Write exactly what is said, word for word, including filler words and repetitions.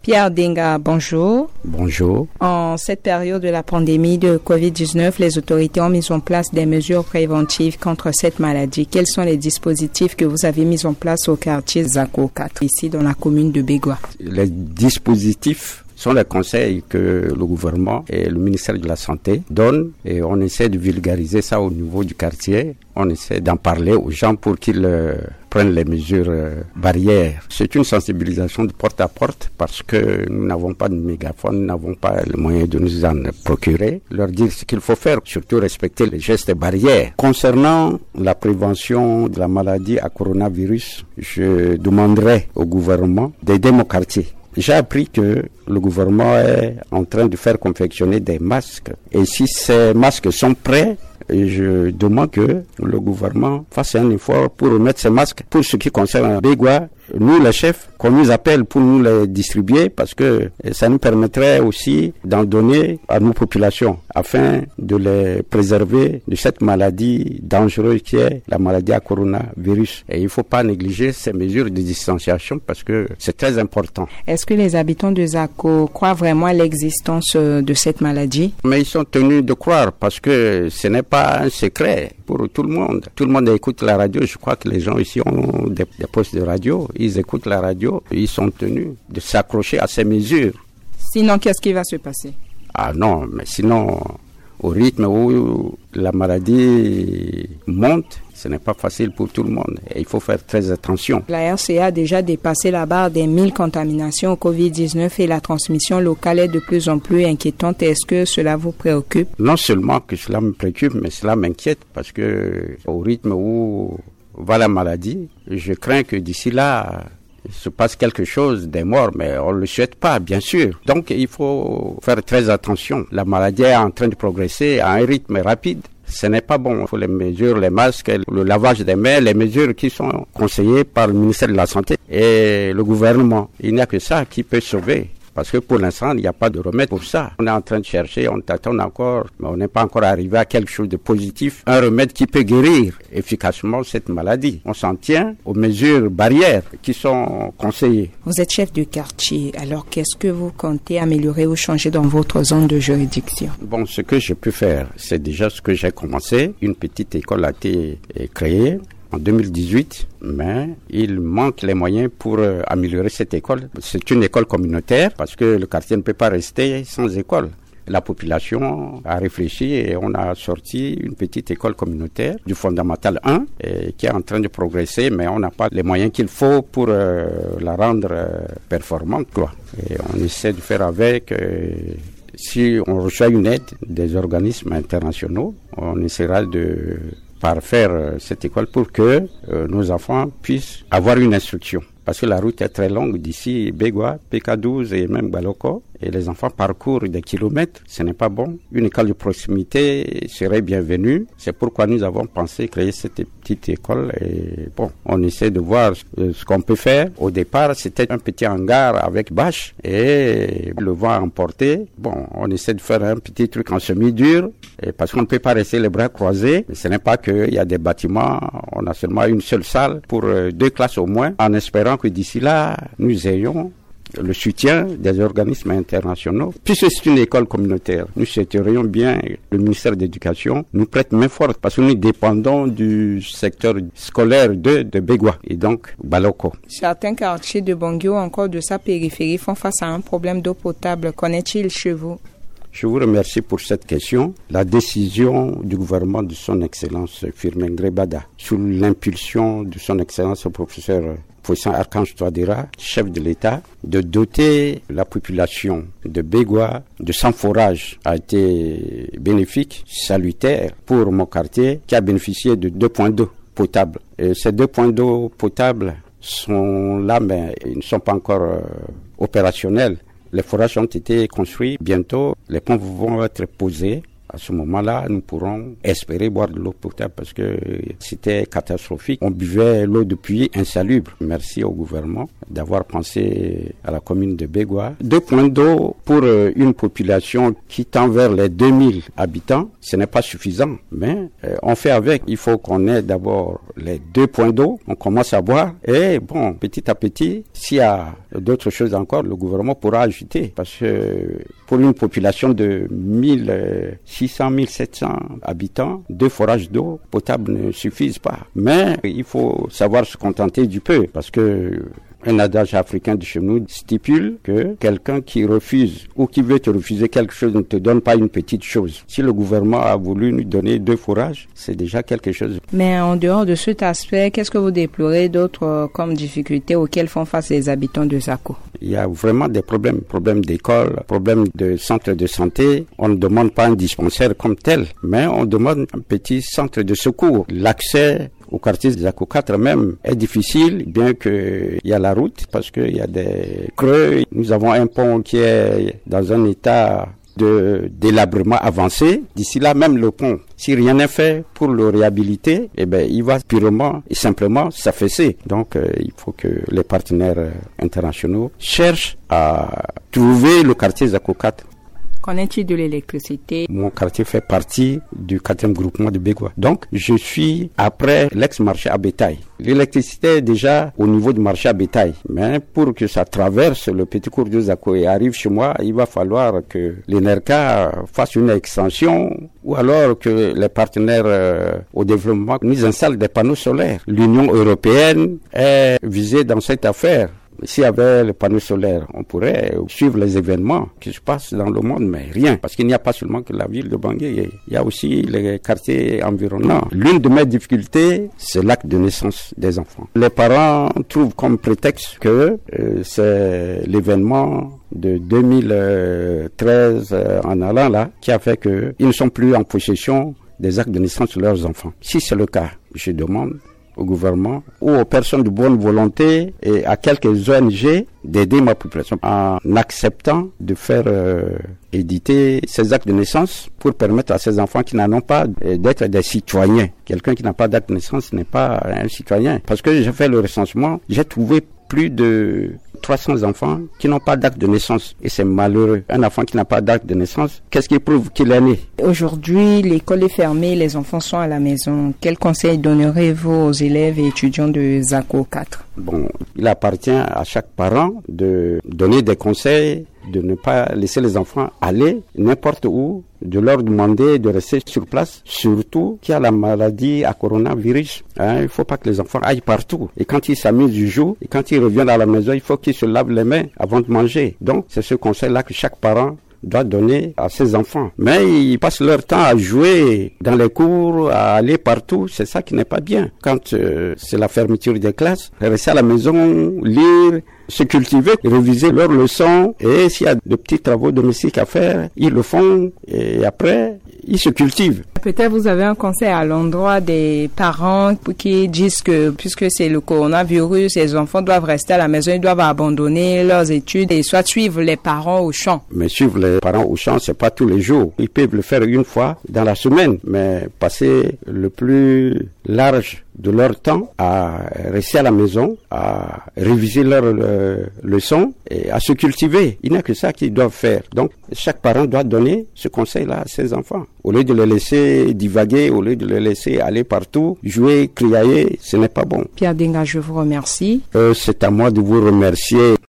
Pierre Denga, bonjour. Bonjour. En cette période de la pandémie de covid dix-neuf, les autorités ont mis en place des mesures préventives contre cette maladie. Quels sont les dispositifs que vous avez mis en place au quartier Zako quatre, ici dans la commune de Begwa? Les dispositifs sont les conseils que le gouvernement et le ministère de la Santé donnent et on essaie de vulgariser ça au niveau du quartier. On essaie d'en parler aux gens pour qu'ils euh, prennent les mesures euh, barrières. C'est une sensibilisation de porte à porte parce que nous n'avons pas de mégaphone, nous n'avons pas le moyen de nous en procurer. Leur dire ce qu'il faut faire, surtout respecter les gestes barrières. Concernant la prévention de la maladie à coronavirus, je demanderai au gouvernement d'aider mon quartier. J'ai appris que le gouvernement est en train de faire confectionner des masques. Et si ces masques sont prêts, je demande que le gouvernement fasse un effort pour remettre ces masques. Pour ce qui concerne Begwa, nous les chefs, qu'on nous appelle pour nous les distribuer parce que ça nous permettrait aussi d'en donner à nos populations afin de les préserver de cette maladie dangereuse qui est la maladie à coronavirus. Et il ne faut pas négliger ces mesures de distanciation parce que c'est très important. Est-ce que les habitants de Zako croient vraiment à l'existence de cette maladie? Mais ils sont tenus de croire parce que ce n'est pas un secret pour tout le monde. Tout le monde écoute la radio. Je crois que les gens ici ont des, des postes de radio. Ils écoutent la radio. Ils sont tenus de s'accrocher à ces mesures. Sinon, qu'est-ce qui va se passer? Ah non, mais sinon, au rythme où la maladie monte, ce n'est pas facile pour tout le monde et il faut faire très attention. La R C A a déjà dépassé la barre des mille contaminations au covid dix-neuf et la transmission locale est de plus en plus inquiétante. Est-ce que cela vous préoccupe? Non seulement que cela me préoccupe, mais cela m'inquiète parce que au rythme où va la maladie, je crains que d'ici là, il se passe quelque chose, des morts, mais on ne le souhaite pas, bien sûr. Donc il faut faire très attention. La maladie est en train de progresser à un rythme rapide. Ce n'est pas bon. Il faut les mesures, les masques, le lavage des mains, les mesures qui sont conseillées par le ministère de la Santé et le gouvernement. Il n'y a que ça qui peut sauver. Parce que pour l'instant, il n'y a pas de remède pour ça. On est en train de chercher, on tâtonne encore, mais on n'est pas encore arrivé à quelque chose de positif. Un remède qui peut guérir efficacement cette maladie. On s'en tient aux mesures barrières qui sont conseillées. Vous êtes chef de quartier, alors qu'est-ce que vous comptez améliorer ou changer dans votre zone de juridiction? Bon, ce que je peux faire, c'est déjà ce que j'ai commencé. Une petite école a été créée en deux mille dix-huit, mais il manque les moyens pour euh, améliorer cette école. C'est une école communautaire parce que le quartier ne peut pas rester sans école. La population a réfléchi et on a sorti une petite école communautaire du fondamental un et qui est en train de progresser, mais on n'a pas les moyens qu'il faut pour euh, la rendre euh, performante, quoi. Et on essaie de faire avec. Euh, si on reçoit une aide des organismes internationaux, on essaiera de parfaire cette école pour que euh, nos enfants puissent avoir une instruction. Parce que la route est très longue d'ici Begwa, P K douze et même Baloko. Et les enfants parcourent des kilomètres. Ce n'est pas bon. Une école de proximité serait bienvenue. C'est pourquoi nous avons pensé créer cette petite école. Et bon, on essaie de voir ce qu'on peut faire. Au départ, c'était un petit hangar avec bâche et le vent a emporté. Bon, on essaie de faire un petit truc en semi-dur et parce qu'on ne peut pas rester les bras croisés. Mais ce n'est pas qu'il y a des bâtiments. On a seulement une seule salle pour deux classes au moins, en espérant que d'ici là, nous ayons le soutien des organismes internationaux. Puisque c'est une école communautaire, nous souhaiterions bien que le ministère de l'Éducation nous prête main forte parce que nous dépendons du secteur scolaire de, de Begwa et donc Baloko. Certains quartiers de Bongyo, encore de sa périphérie, font face à un problème d'eau potable. Qu'en est-il chez vous? Je vous remercie pour cette question. La décision du gouvernement de son Excellence Firmin Grebada, sous l'impulsion de son Excellence le professeur Puissant Archange Touadéra, chef de l'État, de doter la population de Begwa de sans forage a été bénéfique, salutaire pour mon quartier qui a bénéficié de deux points d'eau potables. Et ces deux points d'eau potables sont là, mais ils ne sont pas encore euh, opérationnels. Les forages ont été construits. Bientôt, les pompes vont être posées À ce moment-là, nous pourrons espérer boire de l'eau potable parce que c'était catastrophique. On buvait l'eau de puits insalubre. Merci au gouvernement d'avoir pensé à la commune de Bégwa. Deux points d'eau pour une population qui tend vers les deux mille habitants, ce n'est pas suffisant. Mais euh, on fait avec. Il faut qu'on ait d'abord les deux points d'eau. On commence à boire et bon, petit à petit, s'il y a d'autres choses encore, le gouvernement pourra ajouter. Parce que pour une population de mille six cents, mille sept cents habitants, deux forages d'eau potable ne suffisent pas. Mais il faut savoir se contenter du peu parce que un adage africain de chez nous stipule que quelqu'un qui refuse ou qui veut te refuser quelque chose ne te donne pas une petite chose. Si le gouvernement a voulu nous donner deux forages, c'est déjà quelque chose. Mais en dehors de cet aspect, qu'est-ce que vous déplorez d'autres euh, comme difficultés auxquelles font face les habitants de Zako? Il y a vraiment des problèmes, problèmes d'école, problèmes de centre de santé. On ne demande pas un dispensaire comme tel, mais on demande un petit centre de secours. L'accès au quartier de Zako quatre même est difficile, bien qu'il y a la route, parce qu'il y a des creux. Nous avons un pont qui est dans un état de délabrement avancé. D'ici là, même le pont, si rien n'est fait pour le réhabiliter, eh ben, il va purement et simplement s'affaisser. Donc, euh, il faut que les partenaires euh, internationaux cherchent à trouver le quartier Zako quatre. Qu'en est-il de l'électricité? Mon quartier fait partie du quatrième groupement de Bégwa. Donc, je suis après l'ex-marché à bétail. L'électricité est déjà au niveau du marché à bétail. Mais pour que ça traverse le petit cours de Zako et arrive chez moi, il va falloir que l'Enerca fasse une extension ou alors que les partenaires euh, au développement nous installent des panneaux solaires. L'Union européenne est visée dans cette affaire. S'il y avait le panneau solaire, on pourrait suivre les événements qui se passent dans le monde, mais rien. Parce qu'il n'y a pas seulement que la ville de Bangui, il y a aussi les quartiers environnants. L'une de mes difficultés, c'est l'acte de naissance des enfants. Les parents trouvent comme prétexte que euh, c'est l'événement de deux mille treize euh, en allant là, qui a fait qu'ils ne sont plus en possession des actes de naissance de leurs enfants. Si c'est le cas, je demande au gouvernement ou aux personnes de bonne volonté et à quelques O N G d'aider ma population en acceptant de faire euh, éditer ces actes de naissance pour permettre à ces enfants qui n'en ont pas euh, d'être des citoyens. Quelqu'un qui n'a pas d'acte de naissance n'est pas un citoyen. Parce que j'ai fait le recensement, j'ai trouvé plus de trois cents enfants qui n'ont pas d'acte de naissance. Et c'est malheureux. Un enfant qui n'a pas d'acte de naissance, qu'est-ce qui prouve qu'il est né? Aujourd'hui, l'école est fermée, les enfants sont à la maison. Quel conseil donnerez-vous aux élèves et étudiants de Zako quatre? Bon, il appartient à chaque parent de donner des conseils, de ne pas laisser les enfants aller n'importe où, de leur demander de rester sur place, surtout qu'il y a la maladie à coronavirus. Hein, il ne faut pas que les enfants aillent partout. Et quand ils s'amusent, ils jouent. Et quand ils reviennent à la maison, il faut qu'ils se lavent les mains avant de manger. Donc, c'est ce conseil-là que chaque parent doit donner à ses enfants. Mais ils passent leur temps à jouer dans les cours, à aller partout. C'est ça qui n'est pas bien. Quand euh, c'est la fermeture des classes, rester à la maison, lire, se cultiver, réviser leurs leçons. Et s'il y a de petits travaux domestiques à faire, ils le font. Et après, ils se cultivent. Peut-être vous avez un conseil à l'endroit des parents qui disent que puisque c'est le coronavirus, les enfants doivent rester à la maison, ils doivent abandonner leurs études et soit suivre les parents au champ. Mais suivre les parents au champ, c'est pas tous les jours. Ils peuvent le faire une fois dans la semaine, mais passer le plus large de leur temps à rester à la maison, à réviser leurs euh, leçons et à se cultiver. Il n'y a que ça qu'ils doivent faire. Donc, chaque parent doit donner ce conseil-là à ses enfants. Au lieu de les laisser divaguer, au lieu de les laisser aller partout, jouer, crier, ce n'est pas bon. Pierre Denga, je vous remercie. Euh, c'est à moi de vous remercier.